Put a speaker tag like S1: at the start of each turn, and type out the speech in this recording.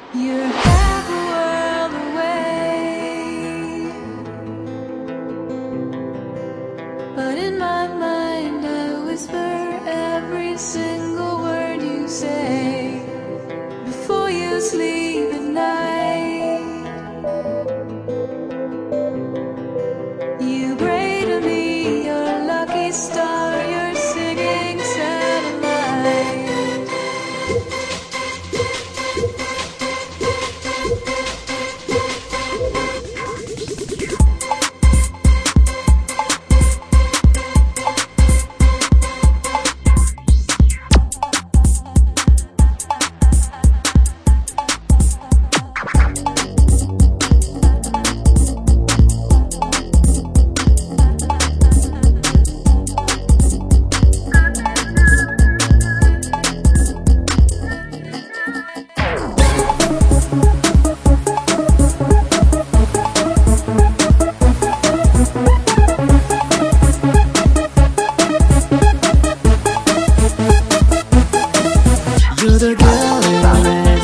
S1: You're half a world away, but in my mind I whisper every single word you say before you sleep at night. You pray to me, your lucky star, you're singing satellite.
S2: You're the girl in red.